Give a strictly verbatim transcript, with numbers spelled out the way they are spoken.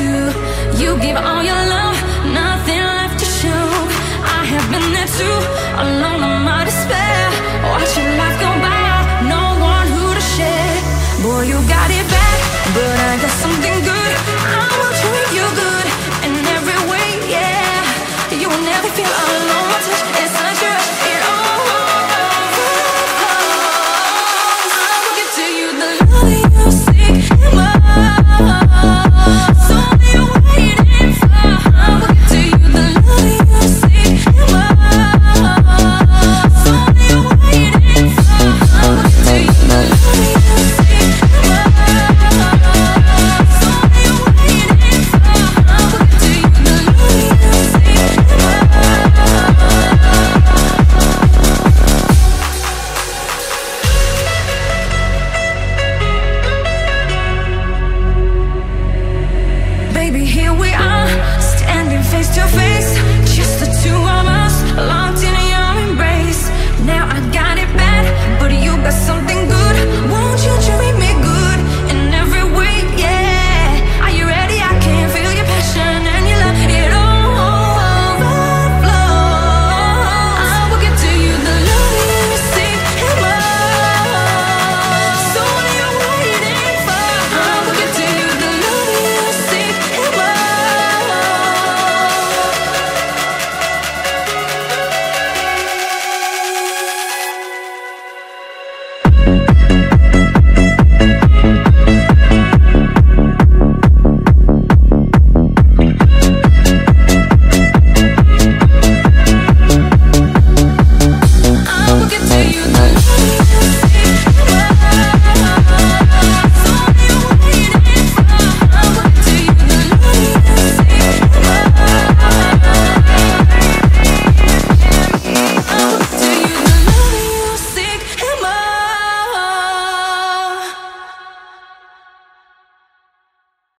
too. You give all your love, nothing left to show. I have been there too, alone in my despair, watching life go by, no one who to share. Boy, you got it